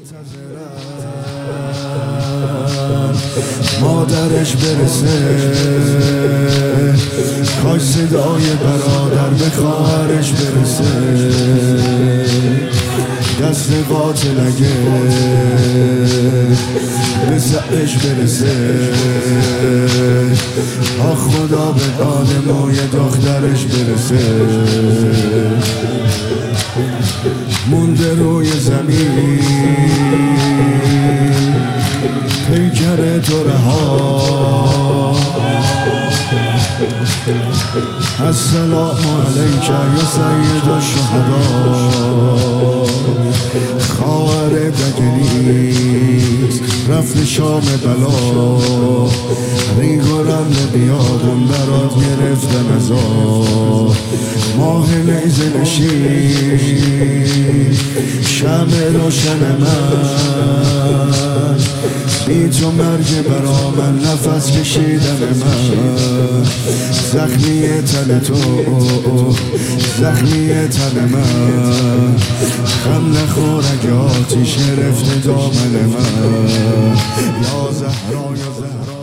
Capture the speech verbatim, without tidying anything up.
مادرش برسه، کاش صدای برادر به خواهرش برسه. دست قاتل اگه به سرش برسه، آخ خدا به آدمای دخترش برسه. مونده روی زمین پیکر تو رها، السلام علیک یا سید الشهدا. خواهر دگلیست رفت شام بلا، ریگ و رمل بیابون برات گرفتن ازا. ماه نیزه نشین شمع روشن من، بی تو مرگ برا من نفس کشیدن من. زخمی تن تو زخمی تن من، خم نخور اگه آتیش گرفته دامن من. یا زهرا یا زهرا